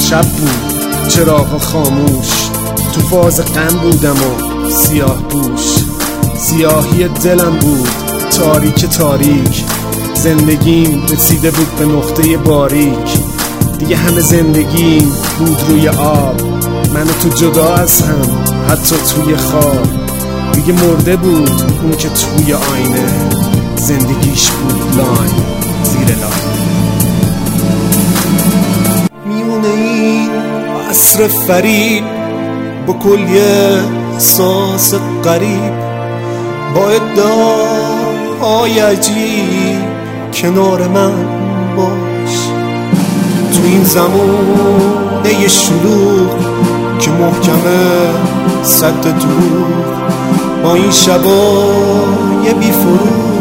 شب بود چراغ خاموش، تو فاز غم بودم و سیاه پوش. سیاهی دلم بود تاریک تاریک، زندگیم رسیده بود به نقطه باریک. دیگه همه زندگیم بود روی آب، من و تو جدا از هم حتی توی خواب. دیگه مرده بود اون که توی آینه، زندگیش بود لاین زیر لاین. میونه این عصر فریب با کلی احساس غریب، با ادعاهای عجیب کنار من باش. تو این زمونه شلوغ که محکمه صد دروغ، با این شبای بی فروغ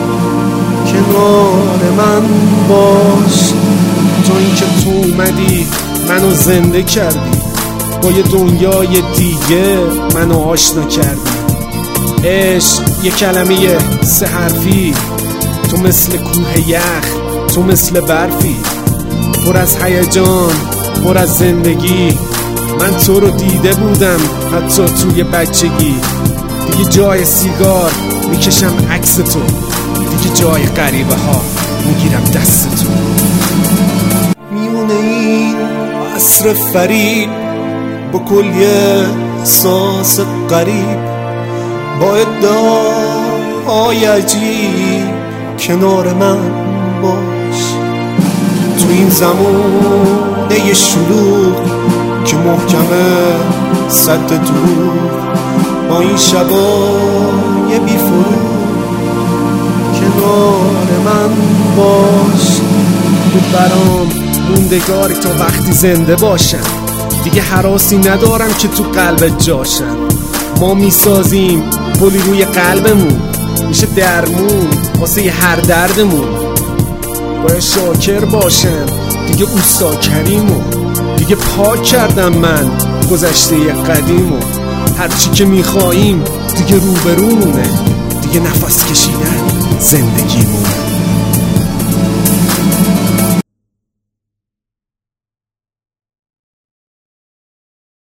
کنار من باش. تو این که تو اومدی منو زنده کردی، با یه دنیای دیگه منو آشنا کردی. عشق یه کلمه سه حرفی، تو مثل کوه یخ، تو مثل برفی، پر از هیجان، پر از زندگی. من تو رو دیده بودم حتی توی بچگی. دیگه جای سیگار میکشم عکس تو، دیگه جای غریبه ها میگیرم دست تو. میونه این عصر فریب با کلی احساس غریب، با ادعاهای عجیب کنار من باش. تو این زمونه شلوغ که محکمه صد دروغ، با این شبای بی فروغ کنار من باش. بود برام موندگاری تا وقتی زنده باشم، دیگه هراسی ندارم که تو قلبت جاشم. ما میسازیم پلی روی قلبمون، میشه درمون واسه هر دردمون. باید شاکر باشم دیگه اوستا کریمو، دیگه پاک کردم من گذشته قدیمو. هرچی که میخواییم دیگه روبرومونه، دیگه نفس کشیدن زندگیمونه.